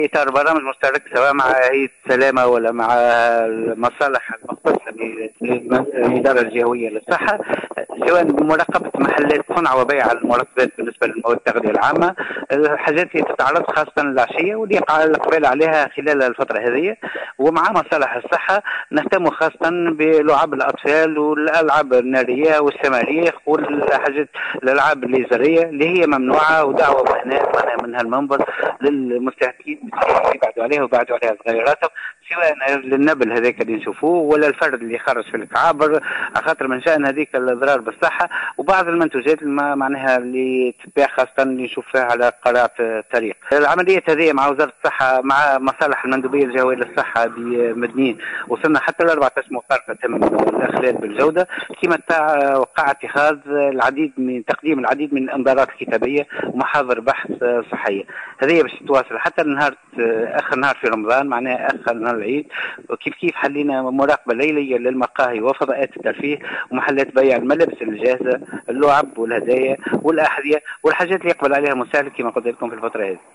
إطار برامج مشترك سواء مع هيئة السلامة ولا مع المصالح المختصة بالإدارة الجهوية للصحة، سواء بمراقبة محلات صنع وبيع المركبات بالنسبة للمواد التغذية العامة، الحاجات اللي تتعرض خاصة العشية واللي يقع الإقبال عليها خلال الفترة هذه. ومع مصالح الصحة نهتم خاصة بلعاب الأطفال والألعاب النارية والسماريخ والحاجات الألعاب الليزرية اللي هي ممنوعة، ودعوة من هالمنبر للمستهلكين يبعدوا عليها ويبعدوا عليها صغيراتهم، سواء للنبل هذاك اللي نشوفوه ولا الفرد اللي يخرج في الكعابر، على خاطر من شأن هذيك الأضرار بالصحة. وبعض المنتوجات معناها اللي تتباع خاصة اللي نشوف فيها على قارات الطريق. العملية هذه مع وزارة الصحة مع مصالح المندوبية الجهوية للصحة بمدنين وصلنا حتى ل 14 مقارفة تم الإخلال بالجودة، كما وقع اتخاذ العديد من تقديم العديد من الإنذارات الكتابية ومحاضر بحث صحية. هذه باش تتواصل حتى النهار آخر نهار في رمضان، معناها آخر نهار العيد. وكيف كيف حلينا مراقبة ليلية للمقاهي وفضاءات الترفيه ومحلات بيع الملابس الجاهزة، اللعب والهدايا والأحذية والحاجات اللي يقبل عليها المستهلك كما قلت لكم في الفترة هذه.